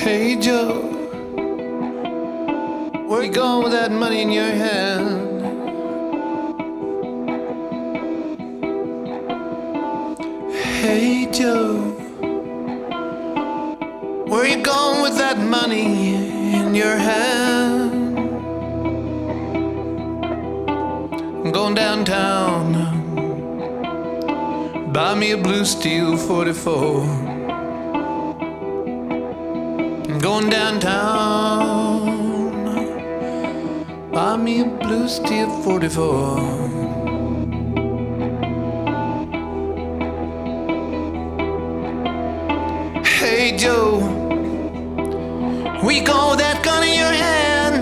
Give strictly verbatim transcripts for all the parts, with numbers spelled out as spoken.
Hey Joe, where you going with that money in your hand? Hey Joe, where you going with that money in your hand? I'm going downtown, buy me a blue steel forty-four. I'm going downtown, buy me a blue steel forty-four. Hey Joe, where you going with that gun in your hand?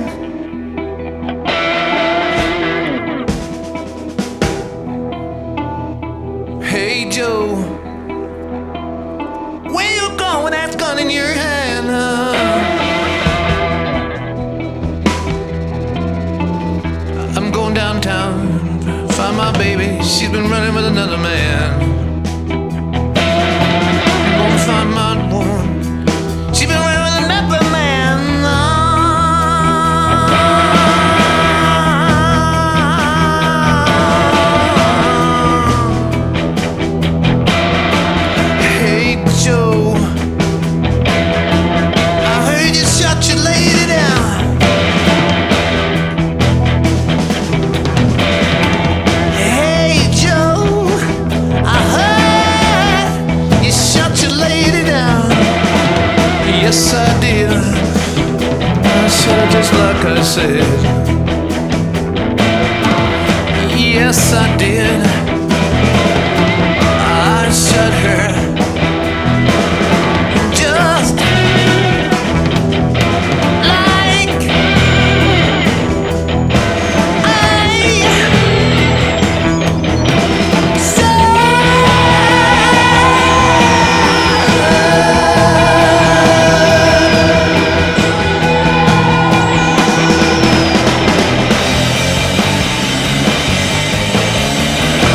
Hey Joe, where you going with that gun in your hand? I'm going downtown, find my baby, she's been running with another man. I'm gonna find my woman, she's been running with another man. Hey Joe, I heard you shot your lady down. Hey Joe, I heard you shot your lady down. Yes I did, I said it just like I said. Yes I did, I shot her just like I said.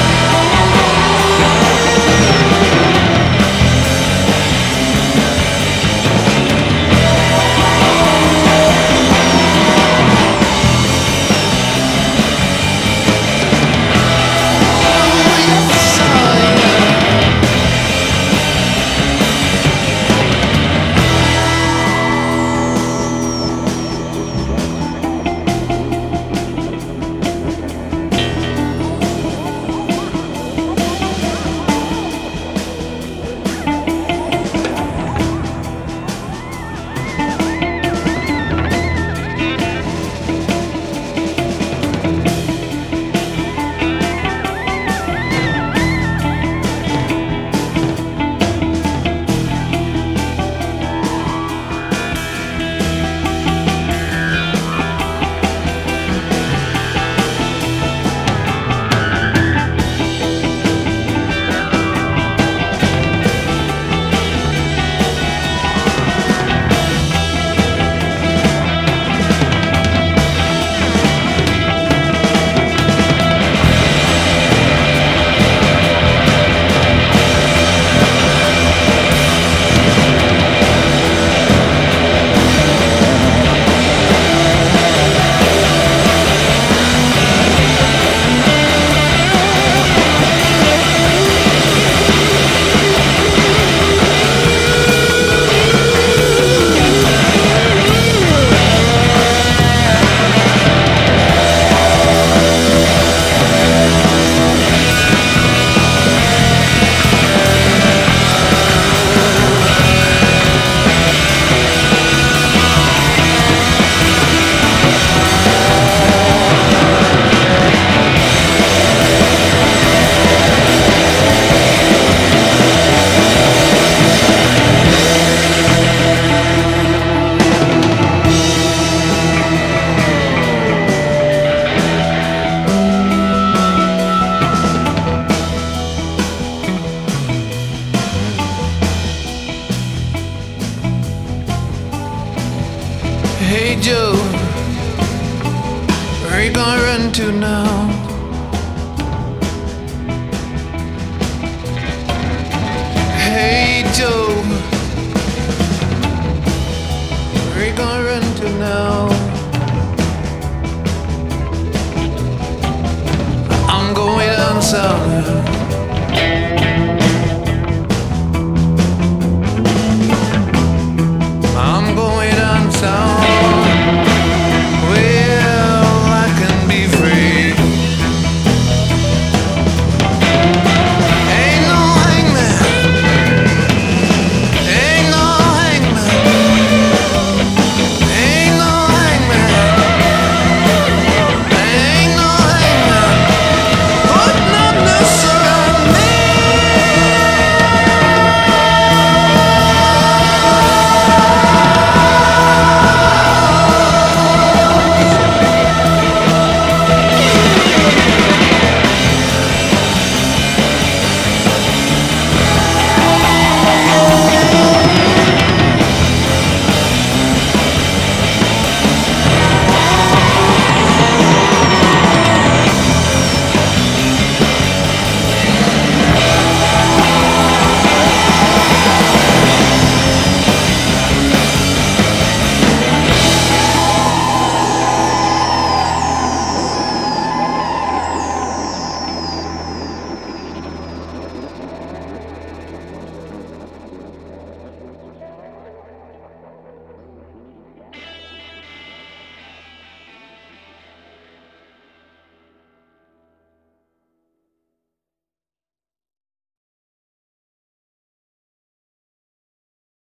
you gonna run to now? I'm going down south.